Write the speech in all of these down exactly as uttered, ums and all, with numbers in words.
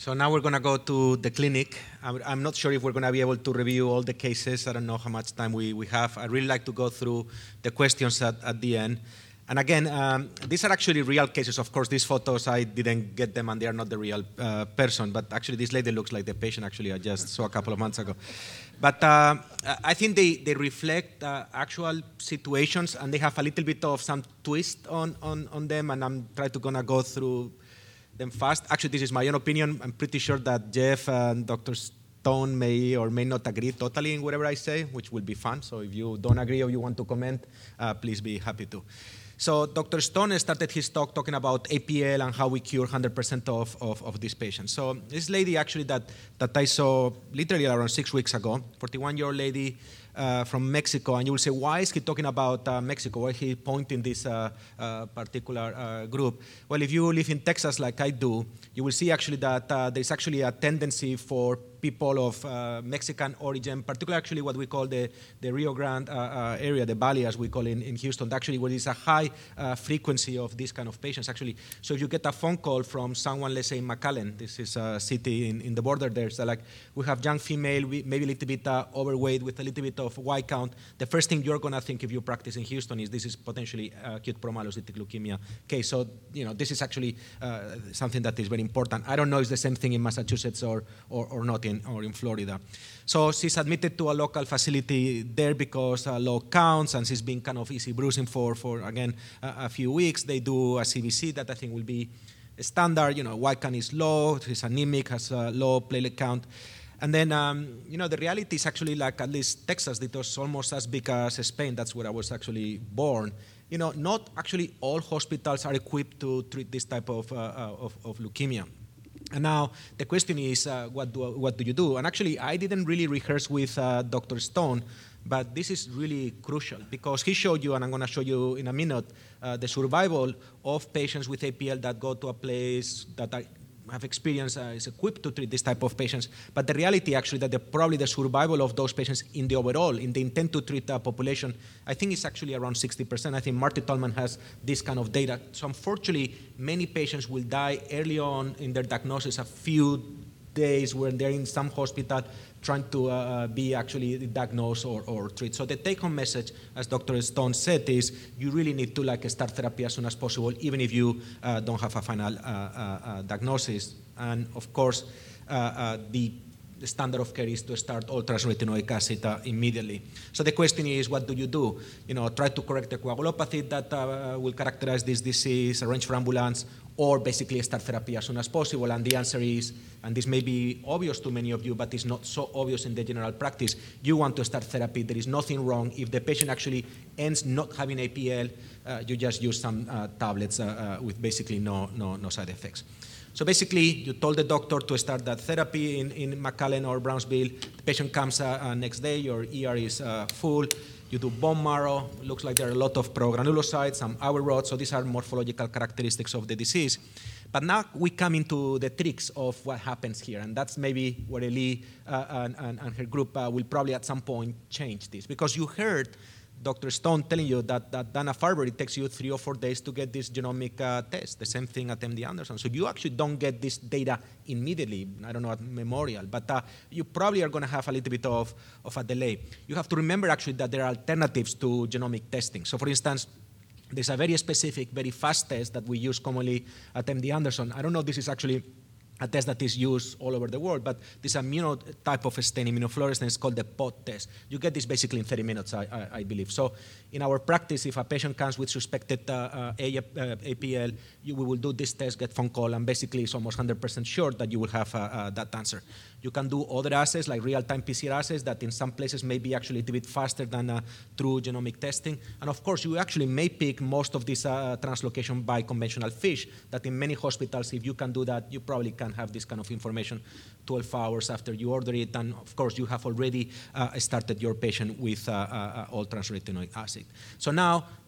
So now we're going to go to the clinic. I'm, I'm not sure if we're going to be able to review all the cases. I don't know how much time we, we have. I'd really like to go through the questions at, at the end. And again, um, these are actually real cases. Of course, these photos, I didn't get them, and they are not the real uh, person. But actually, this lady looks like the patient, actually, I just saw a couple of months ago. But uh, I think they, they reflect uh, actual situations, and they have a little bit of some twist on, on, on them, and I'm trying to gonna go through them fast. Actually, this is my own opinion. I'm pretty sure that Jeff and Doctor Stone may or may not agree totally in whatever I say, which will be fun. So if you don't agree or you want to comment, uh, please be happy to. So Doctor Stone started his talk talking about A P L and how we cure one hundred percent of, of, of these patients. So this lady actually that, that I saw literally around six weeks ago, forty-one-year-old lady uh, from Mexico, and you will say, why is he talking about uh, Mexico? Why is he pointing this uh, uh, particular uh, group? Well, if you live in Texas like I do, you will see actually that uh, there's actually a tendency for people of uh, Mexican origin, particularly actually what we call the, the Rio Grande uh, uh, area, the Valley as we call it in, in Houston, actually where there's a high uh, frequency of these kind of patients actually. So if you get a phone call from someone, let's say in McAllen, this is a city in, in the border there, so like we have young female, maybe a little bit uh, overweight with a little bit of white count, the first thing you're gonna think if you practice in Houston is this is potentially uh, acute promyelocytic leukemia case. So, you know, this is actually uh, something that is very important. I don't know if it's the same thing in Massachusetts or, or, or not in or in Florida. So she's admitted to a local facility there because uh, low counts, and she's been kind of easy bruising for, for again, a, a few weeks. They do a C B C that I think will be standard. You know, white count is low, she's anemic, has a low platelet count. And then, um, you know, the reality is actually like at least Texas, it was almost as big as Spain. That's where I was actually born. You know, not actually all hospitals are equipped to treat this type of, uh, of, of leukemia. And now the question is, uh, what, do, what do you do? And actually, I didn't really rehearse with uh, Doctor Stone, but this is really crucial because he showed you, and I'm going to show you in a minute, uh, the survival of patients with A P L that go to a place that I have experience, uh, is equipped to treat this type of patients. But the reality actually that the, probably the survival of those patients in the overall, in the intent to treat uh, population, I think it's actually around sixty percent. I think Marty Tolman has this kind of data. So unfortunately, many patients will die early on in their diagnosis, a few days when they're in some hospital trying to uh, be actually diagnosed or, or treat. So the take-home message, as Doctor Stone said, is you really need to like start therapy as soon as possible, even if you uh, don't have a final uh, uh, uh, diagnosis. And of course, uh, uh, the the standard of care is to start ultra-retinoic acid uh, immediately. So the question is, what do you do? You know, try to correct the coagulopathy that uh, will characterize this disease, arrange for ambulance, or basically start therapy as soon as possible. And the answer is, and this may be obvious to many of you, but it's not so obvious in the general practice, you want to start therapy. There is nothing wrong. If the patient actually ends not having A P L, uh, you just use some uh, tablets uh, uh, with basically no, no, no side effects. So basically, you told the doctor to start that therapy in, in McAllen or Brownsville. The patient comes uh, uh, next day, your E R is uh, full. You do bone marrow. Looks like there are a lot of progranulocytes, some hour rods, so these are morphological characteristics of the disease. But now we come into the tricks of what happens here, and that's maybe where Eli uh, and, and, and her group uh, will probably at some point change this. Because you heard Doctor Stone telling you that, that Dana-Farber, it takes you three or four days to get this genomic uh, test, the same thing at M D Anderson. So you actually don't get this data immediately, I don't know, at Memorial, but uh, you probably are going to have a little bit of, of a delay. You have to remember actually that there are alternatives to genomic testing. So for instance, there's a very specific, very fast test that we use commonly at M D Anderson. I don't know if this is actually a test that is used all over the world, but this immuno type of stain, immunofluorescence, is called the P O T test. You get this basically in thirty minutes, I, I, I believe. So in our practice, if a patient comes with suspected uh, uh, A, uh, A P L, you, we will do this test, get phone call, and basically it's almost one hundred percent sure that you will have uh, uh, that answer. You can do other assays, like real-time P C R assays, that in some places may be actually a little bit faster than uh, true genomic testing. And of course, you actually may pick most of this uh, translocation by conventional FISH, that in many hospitals, if you can do that, you probably can have this kind of information twelve hours after you order it. And of course, you have already uh, started your patient with uh, uh, all-trans-retinoic acid. So now,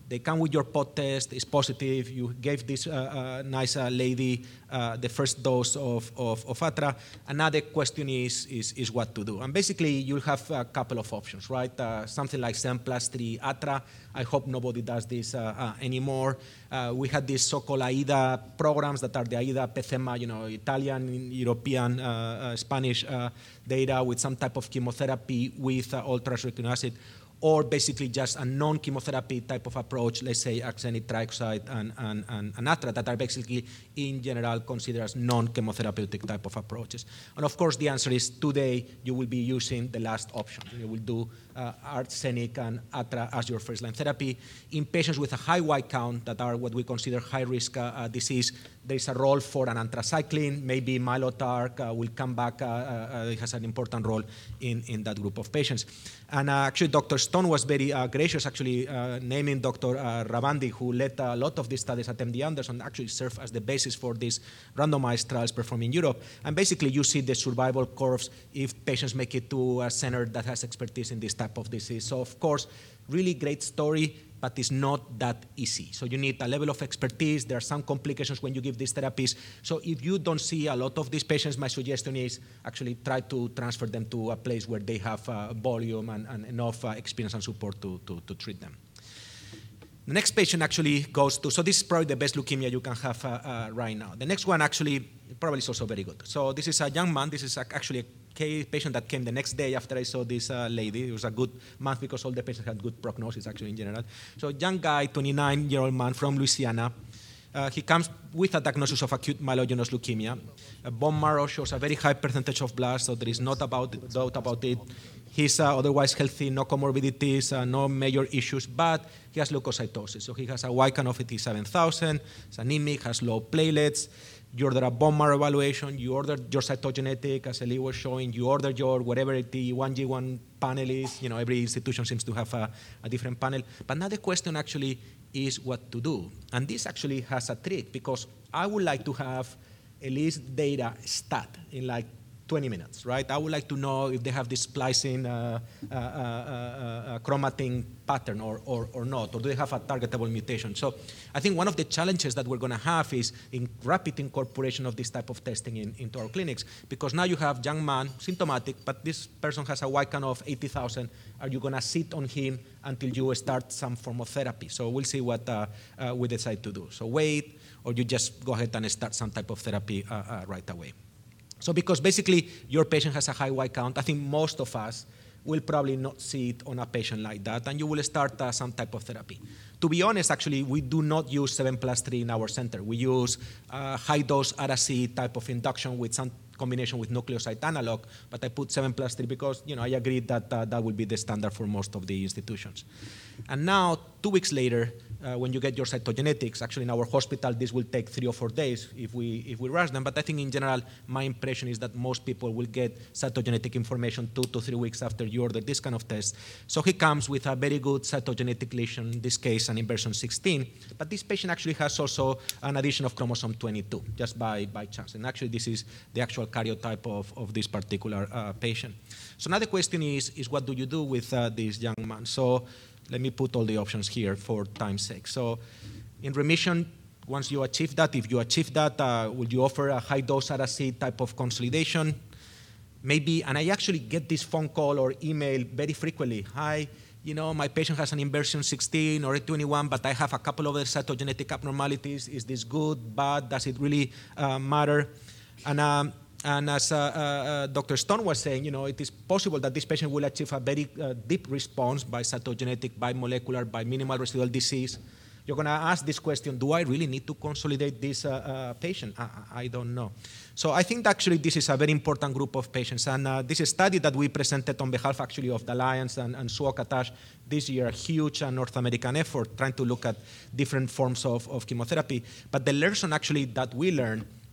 They come with your pod test, it's positive, you gave this uh, uh, nice uh, lady uh, the first dose of, of, of Atra, and now the question is, is, is what to do. And basically, you'll have a couple of options, right? Uh, something like seven plus three Atra. I hope nobody does this uh, uh, anymore. Uh, we had these so-called AIDA programs that are the AIDA PECEMA, you know, Italian, European, uh, uh, Spanish uh, data with some type of chemotherapy with uh, ultra-uracil acid, or basically just a non-chemotherapy type of approach, let's say arsenic trioxide and, and, and, and Atra, that are basically, in general, considered as non-chemotherapeutic type of approaches. And of course, the answer is today you will be using the last option. You will do uh, arsenic and Atra as your first-line therapy. In patients with a high white count that are what we consider high-risk uh, uh, disease, there is a role for an anthracycline, maybe Mylotarg uh, will come back, uh, uh, it has an important role in, in that group of patients. And uh, actually, Doctor Stone was very uh, gracious, actually, uh, naming Doctor Uh, Ravandi, who led a lot of these studies at M D Anderson, actually served as the basis for these randomized trials performed in Europe. And basically, you see the survival curves if patients make it to a center that has expertise in this type of disease. So, of course, really great story, but it's not that easy. So you need a level of expertise. There are some complications when you give these therapies. So if you don't see a lot of these patients, my suggestion is actually try to transfer them to a place where they have uh, volume and, and enough uh, experience and support to, to, to treat them. The next patient actually goes to, so this is probably the best leukemia you can have uh, uh, right now. The next one actually probably is also very good. So this is a young man. This is actually a patient that came the next day after I saw this uh, lady. It was a good month because all the patients had good prognosis actually in general. So young guy, twenty-nine-year-old man from Louisiana. Uh, he comes with a diagnosis of acute myelogenous leukemia. A bone marrow shows a very high percentage of blood, so there is not about, doubt about it. He's uh, otherwise healthy, no comorbidities, uh, no major issues, but he has leukocytosis. So he has a white count of eighty-seven thousand, he's anemic, has low platelets. You order a bone marrow evaluation, you order your cytogenetic, as Eli was showing, you order your whatever the one G one panel is. You know, every institution seems to have a, a different panel. But now the question actually is what to do. And this actually has a trick, because I would like to have Eli's data stat in like twenty minutes, right? I would like to know if they have this splicing uh, uh, uh, uh, chromatin pattern or, or, or not, or do they have a targetable mutation? So I think one of the challenges that we're going to have is in rapid incorporation of this type of testing in, into our clinics, because now you have young man, symptomatic, but this person has a white count of eighty thousand. Are you going to sit on him until you start some form of therapy? So we'll see what uh, uh, we decide to do. So wait, or you just go ahead and start some type of therapy uh, uh, right away. So because basically your patient has a high white count, I think most of us will probably not see it on a patient like that, and you will start uh, some type of therapy. To be honest, actually, we do not use seven plus three in our center. We use uh, high-dose Ara-C type of induction with some combination with nucleoside analog, but I put seven plus three because, you know, I agreed that uh, that will be the standard for most of the institutions. And now, two weeks later, Uh, when you get your cytogenetics, actually in our hospital, this will take three or four days if we if we rush them. But I think in general, my impression is that most people will get cytogenetic information two to three weeks after you order this kind of test. So he comes with a very good cytogenetic lesion, in this case, an inversion sixteen. But this patient actually has also an addition of chromosome twenty-two, just by, by chance. And actually, this is the actual karyotype of, of this particular uh, patient. So now the question is, is what do you do with uh, this young man? So let me put all the options here for time's sake. So in remission, once you achieve that, if you achieve that, uh, will you offer a high-dose Ara-C type of consolidation? Maybe, and I actually get this phone call or email very frequently. Hi, you know, my patient has an inversion sixteen or twenty-one, but I have a couple of other cytogenetic abnormalities. Is this good, bad? Does it really uh, matter? And um, And as uh, uh, Doctor Stone was saying, you know, it is possible that this patient will achieve a very uh, deep response by cytogenetic, by molecular, by minimal residual disease. You're going to ask this question, do I really need to consolidate this uh, uh, patient? I, I don't know. So I think that actually this is a very important group of patients. And uh, this study that we presented on behalf actually of the Alliance and, and Suo Katash this year, a huge uh, North American effort trying to look at different forms of, of chemotherapy. But the lesson actually that we learned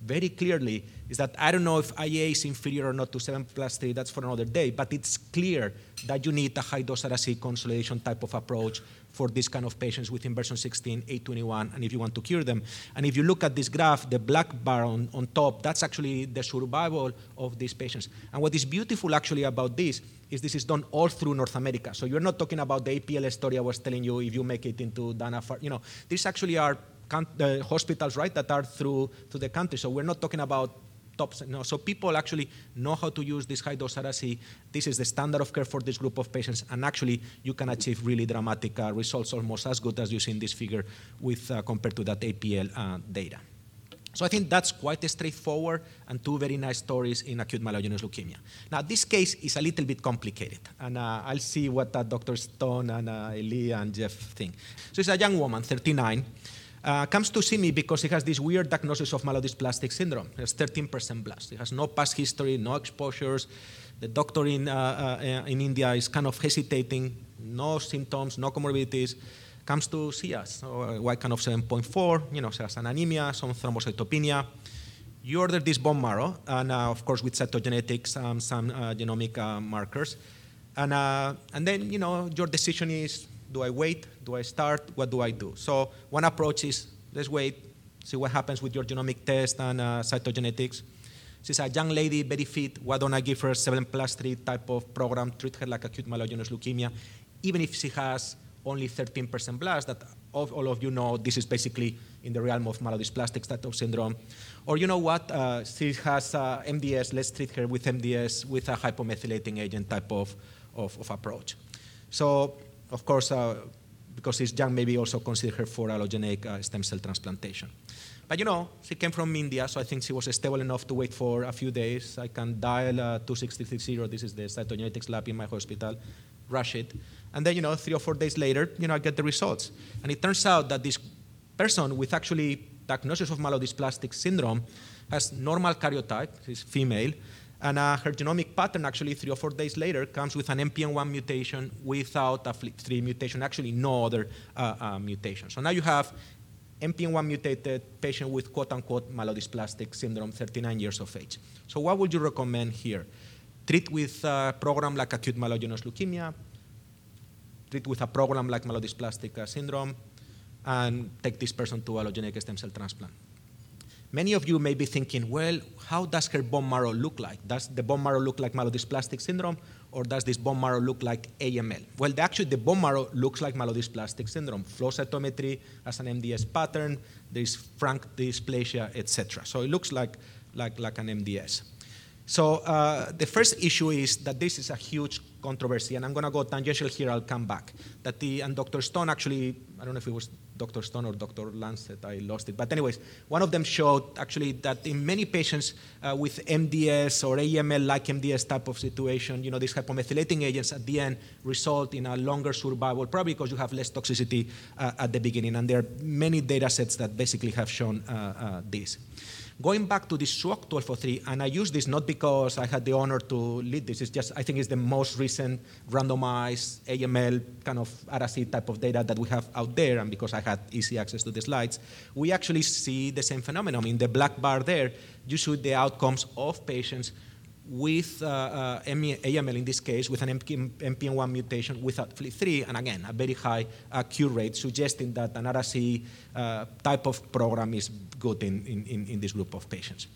very clearly is that I don't know if I A is inferior or not to seven plus three, that's for another day, but it's clear that you need a high-dose Ara-C consolidation type of approach for this kind of patients with inversion sixteen, A twenty-one, and if you want to cure them. And if you look at this graph, the black bar on, on top, that's actually the survival of these patients. And what is beautiful actually about this is this is done all through North America. So you're not talking about the A P L story I was telling you, if you make it into Dana-Farber, you know, these actually are uh, hospitals, right, that are through, through the country. So we're not talking about tops. No. So people actually know how to use this high-dose Ara-C. This is the standard of care for this group of patients, and actually you can achieve really dramatic uh, results, almost as good as you see in this figure with uh, compared to that A P L uh, data. So I think that's quite straightforward and two very nice stories in acute myelogenous leukemia. Now this case is a little bit complicated, and uh, I'll see what uh, Doctor Stone and uh, Eli and Jeff think. So it's a young woman, thirty-nine, uh, comes to see me because she has this weird diagnosis of myelodysplastic syndrome. She has thirteen percent blast. She has no past history, no exposures. The doctor in, uh, uh, in India is kind of hesitating, no symptoms, no comorbidities. Comes to see us, so Y count of seven point four, you know, she has an anemia, some thrombocytopenia. You order this bone marrow, and uh, of course with cytogenetics, um, some uh, genomic uh, markers. And, uh, and then, you know, your decision is, do I wait, do I start, what do I do? So one approach is, let's wait, see what happens with your genomic test and uh, cytogenetics. She's a young lady, very fit, why don't I give her a seven plus three type of program, treat her like acute myelogenous leukemia, even if she has only thirteen percent blast, that all of you know this is basically in the realm of myelodysplastic type of syndrome. Or you know what, uh, she has uh, M D S, let's treat her with M D S with a hypomethylating agent type of, of, of approach. So, of course, uh, because she's young, maybe also consider her for allogeneic uh, stem cell transplantation. But you know, she came from India, so I think she was stable enough to wait for a few days. I can dial uh, two six three zero, this is the cytogenetics lab in my hospital, rush it. And then, you know, three or four days later, you know, I get the results. And it turns out that this person with actually diagnosis of myelodysplastic syndrome has normal karyotype, she's female, and uh, her genomic pattern actually three or four days later comes with an M P N one mutation without a F L I C three mutation, actually no other uh, uh, mutation. So now you have M P N one mutated patient with quote-unquote myelodysplastic syndrome, thirty-nine years of age. So what would you recommend here? Treat with a program like acute myelogenous leukemia, treat with a program like myelodysplastic uh, syndrome, and take this person to allogeneic stem cell transplant. Many of you may be thinking, well, how does her bone marrow look like? Does the bone marrow look like myelodysplastic syndrome, or does this bone marrow look like A M L? Well, the, actually, the bone marrow looks like myelodysplastic syndrome. Flow cytometry has an M D S pattern, there's frank dysplasia, et cetera. So it looks like, like, like an M D S. So uh, the first issue is that this is a huge controversy, and I'm going to go tangential here, I'll come back. That the, and Doctor Stone actually, I don't know if it was Doctor Stone or Doctor Lancet, I lost it. But anyways, one of them showed actually that in many patients uh, with M D S or A M L-like M D S type of situation, you know, these hypomethylating agents at the end result in a longer survival, probably because you have less toxicity uh, at the beginning. And there are many data sets that basically have shown uh, uh, this. Going back to the S W O C twelve oh three, and I use this not because I had the honor to lead this, it's just I think it's the most recent randomized A M L kind of Ara-C type of data that we have out there, and because I had easy access to the slides, we actually see the same phenomenon. In the black bar there, you see the outcomes of patients with uh, uh, A M L in this case, with an M P N one mutation without F L I C three, and again, a very high uh, cure rate, suggesting that an Ara-C uh, type of program is good in, in, in this group of patients.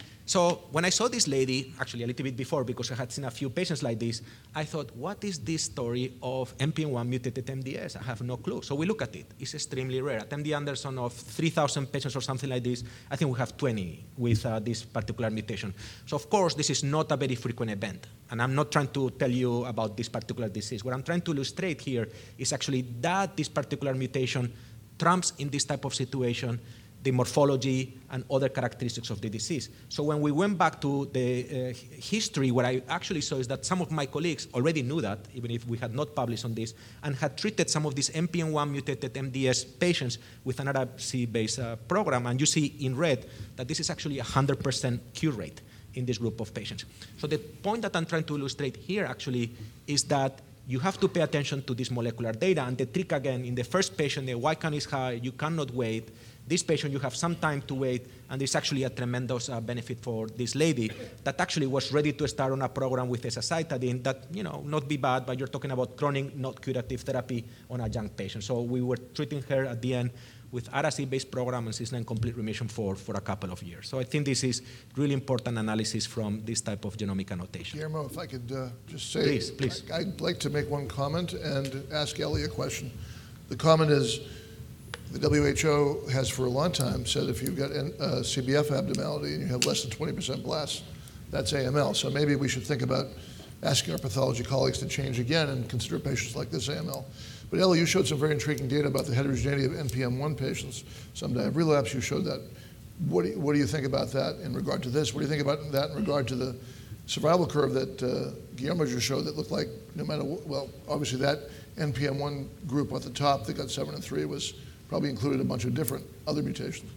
So when I saw this lady, actually a little bit before, because I had seen a few patients like this, I thought, what is this story of M P N one mutated M D S? I have no clue. So we look at it. It's extremely rare. At M D Anderson of three thousand patients or something like this, I think we have twenty with uh, this particular mutation. So of course, this is not a very frequent event. And I'm not trying to tell you about this particular disease. What I'm trying to illustrate here is actually that this particular mutation trumps in this type of situation the morphology and other characteristics of the disease. So when we went back to the uh, history, what I actually saw is that some of my colleagues already knew that, even if we had not published on this, and had treated some of these M P N one mutated M D S patients with an Ara-C-based uh, program. And you see in red that this is actually a one hundred percent cure rate in this group of patients. So the point that I'm trying to illustrate here actually is that you have to pay attention to this molecular data. And the trick again, in the first patient, the Y count is high, you cannot wait. This patient, you have some time to wait, and there's actually a tremendous uh, benefit for this lady that actually was ready to start on a program with azacitidine that, you know, not be bad, but you're talking about chronic, not curative therapy on a young patient. So we were treating her at the end with Ara-C-based program, and she's now in complete remission for, for a couple of years. So I think this is really important analysis from this type of genomic annotation. Guillermo, if I could uh, just say, please, please. I, I'd like to make one comment and ask Ellie a question. The comment is, the W H O has for a long time said if you've got uh, C B F abnormality and you have less than twenty percent blasts, that's A M L. So maybe we should think about asking our pathology colleagues to change again and consider patients like this A M L. But Ellie, you showed some very intriguing data about the heterogeneity of N P M one patients. Some die of relapse, you showed that. What do you, what do you think about that in regard to this? What do you think about that in regard to the survival curve that uh, Guillermo just showed that looked like no matter what, well, obviously that N P M one group at the top that got seven and three was probably included a bunch of different other mutations.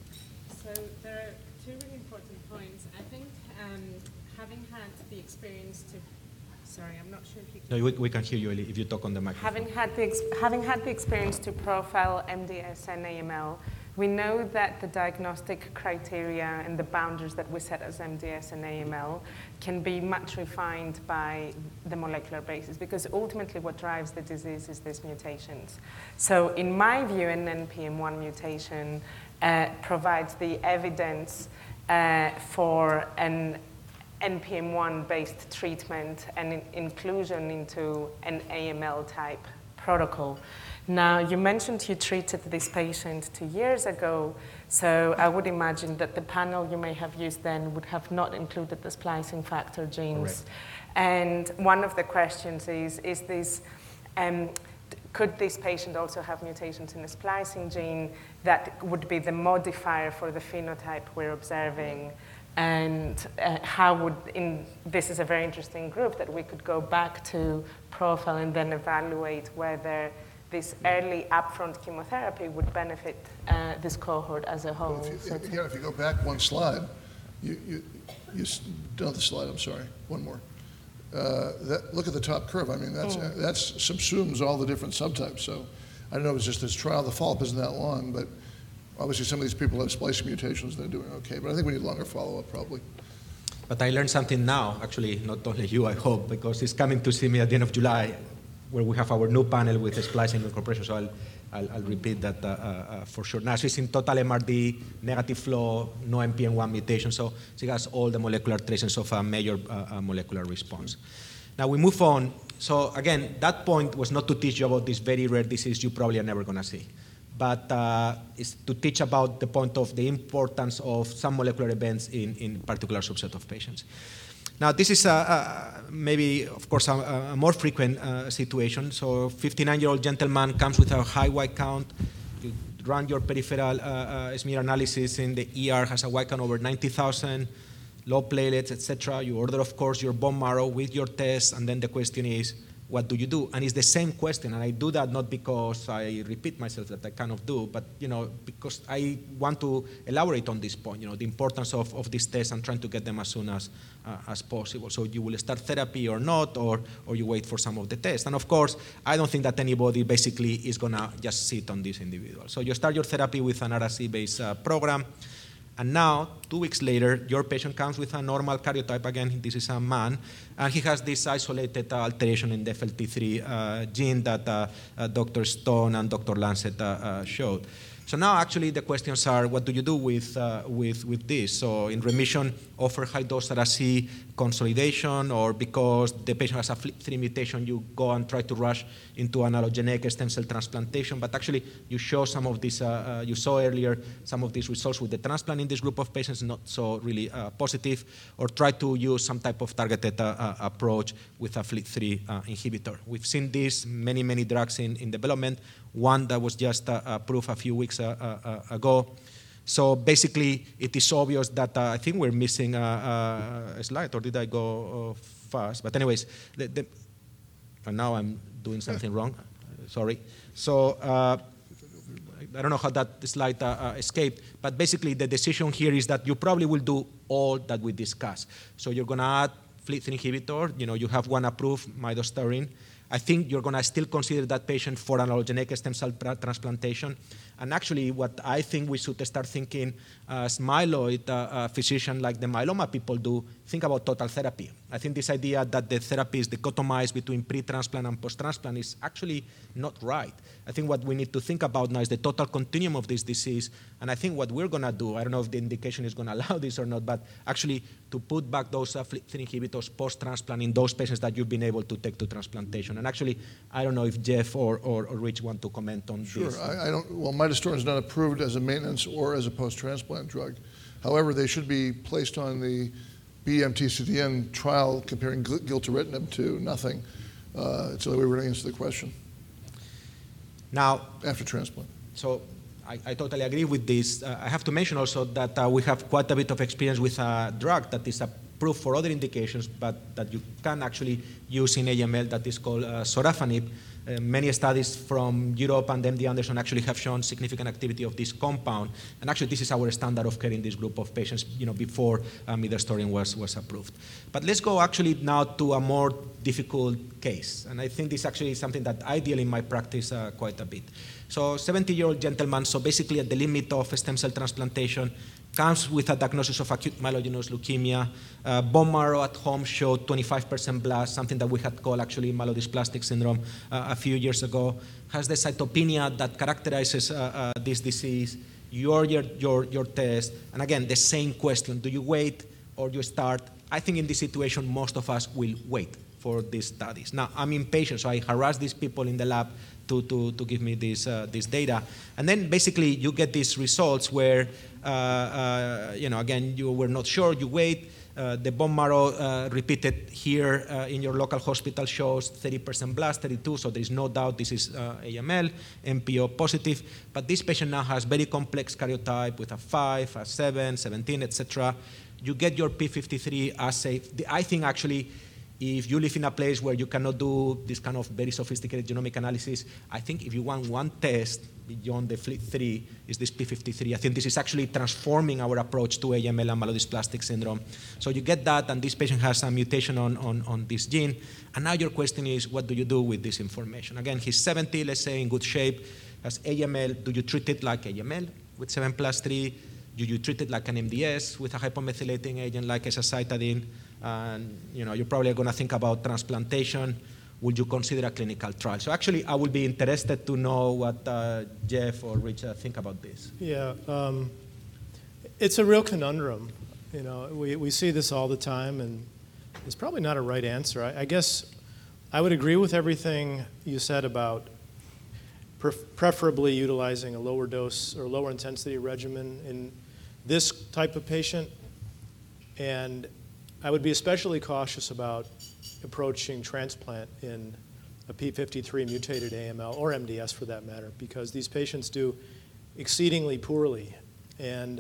So there are two really important points. I think um, having had the experience to, sorry, I'm not sure if you can. No, we, we can hear you, Ellie, if you talk on the microphone. Having had the, ex having had the experience to profile M D S and A M L, we know that the diagnostic criteria and the boundaries that we set as M D S and A M L can be much refined by the molecular basis, because ultimately what drives the disease is these mutations. So in my view, an N P M one mutation uh, provides the evidence uh, for an N P M one based treatment and in inclusion into an A M L type protocol. Now, you mentioned you treated this patient two years ago, so I would imagine that the panel you may have used then would have not included the splicing factor genes. Correct. And one of the questions is, is this, um, could this patient also have mutations in the splicing gene that would be the modifier for the phenotype we're observing? And uh, how would, in, this is a very interesting group that we could go back to profile and then evaluate whether this early upfront chemotherapy would benefit uh, this cohort as a whole. Well, if you, so again, if you go back one slide, you, you, you another slide, I'm sorry, one more. Uh, that, look at the top curve. I mean, that's, mm. that subsumes all the different subtypes. So I don't know if it's just this trial, the follow-up isn't that long, but obviously some of these people have splicing mutations, they're doing okay, but I think we need longer follow-up probably. But I learned something now, actually, not only you, I hope, because he's coming to see me at the end of July, where we have our new panel with the splicing incorporation, so I'll, I'll, I'll repeat that uh, uh, for sure. Now she's in total M R D, negative flow, no N P M one mutation, so she has all the molecular traces of a major uh, molecular response. Now we move on. So again, that point was not to teach you about this very rare disease you probably are never gonna see, but uh, is to teach about the point of the importance of some molecular events in, in particular subset of patients. Now, this is a, a, maybe, of course, a, a more frequent uh, situation. So fifty-nine-year-old gentleman comes with a high white count. You run your peripheral uh, uh, smear analysis in the E R, has a white count over ninety thousand, low platelets, et cetera. You order, of course, your bone marrow with your test, and then the question is, what do you do? And it's the same question, and I do that not because I repeat myself that I kind of do, but you know, because I want to elaborate on this point, you know, the importance of, of this test and trying to get them as soon as, uh, as possible. So you will start therapy or not, or, or you wait for some of the tests. And of course, I don't think that anybody basically is gonna just sit on this individual. So you start your therapy with an Ara-C-based uh, program, and now, two weeks later, your patient comes with a normal karyotype. Again, this is a man, and he has this isolated uh, alteration in the F L T three uh, gene that uh, uh, Doctor Stone and Doctor Lancet uh, uh, showed. So now, actually, the questions are, what do you do with, uh, with, with this? So in remission, offer high-dose Ara-C consolidation, or because the patient has a F L T three mutation, you go and try to rush into an allogeneic stem cell transplantation. But actually, you show some of these, uh, uh, you saw earlier some of these results with the transplant in this group of patients, not so really uh, positive, or try to use some type of targeted uh, uh, approach with a F L T three uh, inhibitor. We've seen this, many, many drugs in, in development, one that was just uh, approved a few weeks uh, uh, ago. So basically, it is obvious that uh, I think we're missing a, a slide, or did I go uh, fast? But anyways, the, the, and now I'm doing something wrong, sorry. So uh, I don't know how that slide uh, uh, escaped, but basically the decision here is that you probably will do all that we discussed. So you're gonna add F L T three inhibitor, you know, you have one approved, midostaurin. I think you're going to still consider that patient for an allogeneic stem cell transplantation, And actually, what I think we should start thinking as myeloid uh, uh, physician, like the myeloma people do, think about total therapy. I think this idea that the therapy is dichotomized between pre-transplant and post-transplant is actually not right. I think what we need to think about now is the total continuum of this disease. And I think what we're going to do, I don't know if the indication is going to allow this or not, but actually to put back those uh, F L I C three inhibitors post-transplant in those patients that you've been able to take to transplantation. And actually, I don't know if Jeff or, or, or Rich want to comment on sure, this. Sure, I, I don't, well, midostaurin is not approved as a maintenance or as a post-transplant drug. However, they should be placed on the B M T C D N trial comparing gilteritinib to nothing. Uh, it's the way we're going to answer the question. Now, after transplant. So I, I totally agree with this. Uh, I have to mention also that uh, we have quite a bit of experience with a drug that is approved for other indications, but that you can actually use in A M L that is called uh, sorafenib. Uh, many studies from Europe and M D Anderson actually have shown significant activity of this compound. And actually, this is our standard of care in this group of patients, you know, before uh, midostaurin was, was approved. But let's go actually now to a more difficult case. And I think this actually is something that I deal in my practice uh, quite a bit. So seventy-year-old gentleman, so basically at the limit of stem cell transplantation, comes with a diagnosis of acute myelogenous leukemia. Uh, bone marrow at home showed twenty-five percent blast, something that we had called actually myelodysplastic syndrome uh, a few years ago. Has the cytopenia that characterizes uh, uh, this disease. Your, your, your, your test. And again, the same question, do you wait or you start? I think in this situation, most of us will wait for these studies. Now, I'm impatient, so I harass these people in the lab to, to, to give me this, uh, this data. And then basically you get these results where, uh, uh, you know, again, you were not sure, you wait. Uh, the bone marrow uh, repeated here uh, in your local hospital shows thirty percent blast, thirty-two, so there is no doubt this is uh, A M L, M P O positive. But this patient now has very complex karyotype with a five, a seven, seventeen, et cetera. You get your P fifty-three assay. I think actually, if you live in a place where you cannot do this kind of very sophisticated genomic analysis, I think if you want one test beyond the F L I C three, is this P fifty-three. I think this is actually transforming our approach to A M L and myelodysplastic syndrome. So you get that, and this patient has a mutation on, on, on this gene. And now your question is, what do you do with this information? Again, he's seventy, let's say, in good shape, has A M L. Do you treat it like A M L with seven plus three? Do you treat it like an M D S with a hypomethylating agent like azacitidine? And you know, you're probably going to think about transplantation. Would you consider a clinical trial? So actually, I would be interested to know what uh, Jeff or Richard think about this. Yeah, um, it's a real conundrum. You know, we, we see this all the time, and it's probably not a right answer. I, I guess I would agree with everything you said about pref preferably utilizing a lower dose or lower intensity regimen in this type of patient. And I would be especially cautious about approaching transplant in a P fifty-three mutated A M L, or M D S for that matter, because these patients do exceedingly poorly. And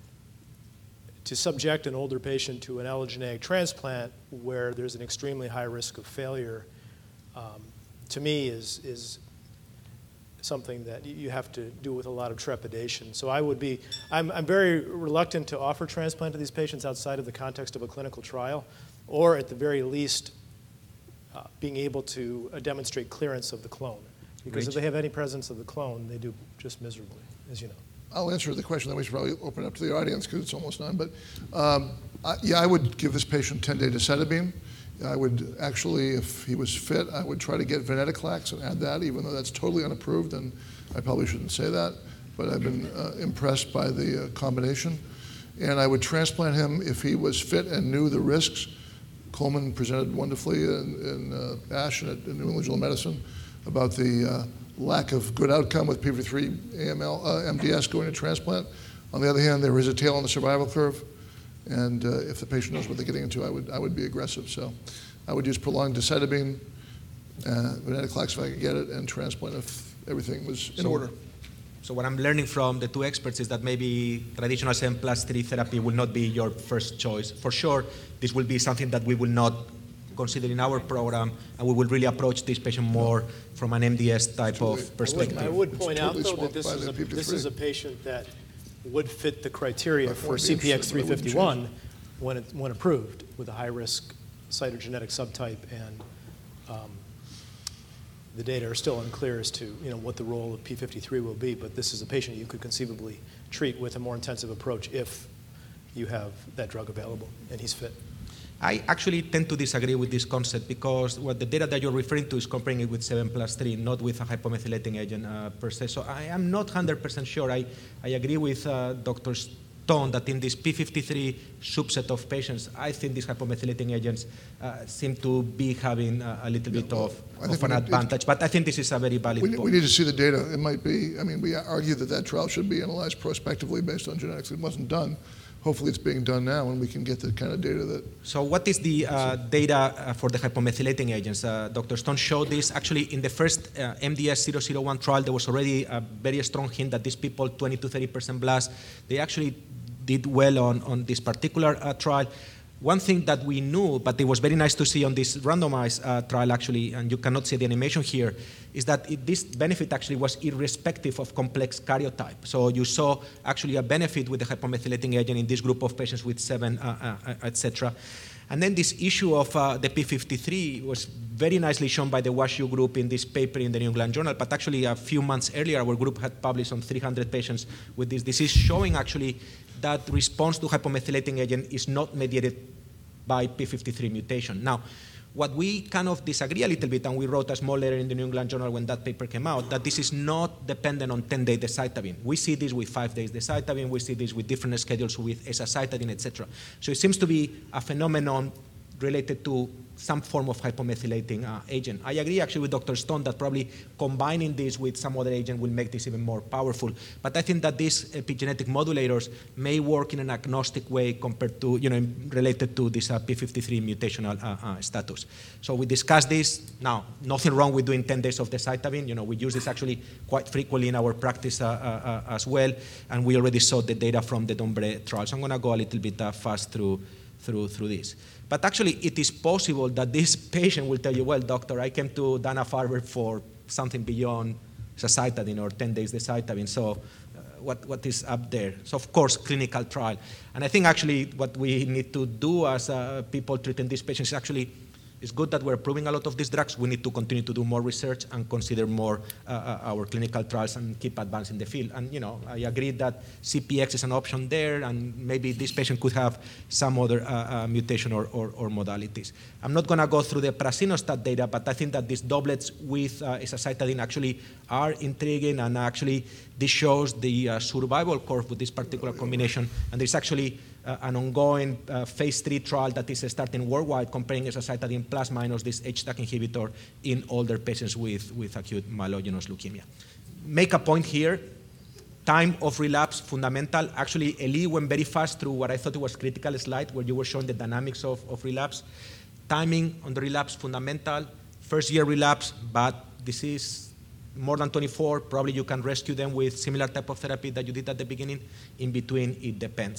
to subject an older patient to an allogeneic transplant where there's an extremely high risk of failure, um, to me is, is something that you have to do with a lot of trepidation. So I would be, I'm, I'm very reluctant to offer transplant to these patients outside of the context of a clinical trial, or at the very least, uh, being able to uh, demonstrate clearance of the clone. Because Rich? If they have any presence of the clone, they do just miserably, as you know. I'll answer the question, then we should probably open it up to the audience because it's almost done. But um, I, yeah, I would give this patient ten-day decitabine. I would actually, if he was fit, I would try to get venetoclax and add that, even though that's totally unapproved, and I probably shouldn't say that, but I've been uh, impressed by the uh, combination. And I would transplant him if he was fit and knew the risks. Coleman presented wonderfully in, in uh, ASH and at New England Journal of Medicine about the uh, lack of good outcome with P fifty-three A M L, uh, M D S going to transplant. On the other hand, there is a tail on the survival curve. And uh, if the patient knows what they're getting into, I would, I would be aggressive. So I would use prolonged decitabine, uh, venetoclax if I could get it, and transplant if everything was in so, order. So what I'm learning from the two experts is that maybe traditional seven plus three therapy will not be your first choice. For sure, this will be something that we will not consider in our program, and we will really approach this patient more from an M D S type totally, of perspective. I would, I would point out, though, that this is, a, this is a patient that would fit the criteria for C P X three fifty-one when, it, when approved, with a high-risk cytogenetic subtype and um, the data are still unclear as to you know, what the role of p fifty-three will be, but this is a patient you could conceivably treat with a more intensive approach if you have that drug available and he's fit. I actually tend to disagree with this concept because what the data that you're referring to is comparing it with seven plus three, not with a hypomethylating agent uh, per se. So I am not one hundred percent sure. I, I agree with uh, Doctor Stone that in this p fifty-three subset of patients, I think these hypomethylating agents uh, seem to be having a, a little yeah, bit well, of, of an advantage. It, but I think this is a very valid we, point. We need to see the data. It might be, I mean, we argue that that trial should be analyzed prospectively based on genetics. It wasn't done. Hopefully it's being done now and we can get the kind of data that... So what is the uh, data uh, for the hypomethylating agents? Uh, Doctor Stone showed this. Actually, in the first uh, M D S zero zero one trial, there was already a very strong hint that these people, twenty to thirty percent blast, they actually did well on, on this particular uh, trial. One thing that we knew, but it was very nice to see on this randomized uh, trial actually, and you cannot see the animation here, is that it, this benefit actually was irrespective of complex karyotype. So you saw actually a benefit with the hypomethylating agent in this group of patients with seven, uh, uh, et cetera. And then this issue of uh, the p fifty-three was very nicely shown by the WashU group in this paper in the New England Journal, but actually a few months earlier, our group had published on three hundred patients with this disease, showing actually that response to hypomethylating agent is not mediated by p fifty-three mutation. Now, what we kind of disagree a little bit, and we wrote a small letter in the New England Journal when that paper came out, that this is not dependent on ten-day decitabine. We see this with five days decitabine, we see this with different schedules with azacitidine, et cetera. So it seems to be a phenomenon related to some form of hypomethylating uh, agent. I agree actually with Doctor Stone that probably combining this with some other agent will make this even more powerful. But I think that these epigenetic modulators may work in an agnostic way compared to, you know, related to this uh, p fifty-three mutational uh, uh, status. So we discussed this. Now, nothing wrong with doing ten days of decitabine. You know, we use this actually quite frequently in our practice uh, uh, uh, as well. And we already saw the data from the Dombre trial. So I'm going to go a little bit uh, fast through, through, through this. But actually, it is possible that this patient will tell you, well, doctor, I came to Dana-Farber for something beyond azacitidine or ten days decitabine, so uh, what, what is up there? So, of course, clinical trial. And I think actually what we need to do as uh, people treating these patients is actually, it's good that we're approving a lot of these drugs. We need to continue to do more research and consider more uh, uh, our clinical trials and keep advancing the field. And, you know, I agree that C P X is an option there, and maybe this patient could have some other uh, uh, mutation or, or, or modalities. I'm not going to go through the prasinostat data, but I think that these doublets with uh, azacitidine actually are intriguing, and actually this shows the uh, survival curve with this particular combination. And there's actually Uh, an ongoing uh, phase three trial that is starting worldwide comparing azacitidine plus minus this H D A C inhibitor in older patients with, with acute myelogenous leukemia. Make a point here, time of relapse fundamental. Actually, Eli went very fast through what I thought was critical slide where you were showing the dynamics of, of relapse. Timing on the relapse fundamental, first year relapse, but disease more than twenty-four, probably you can rescue them with similar type of therapy that you did at the beginning. In between, it depends.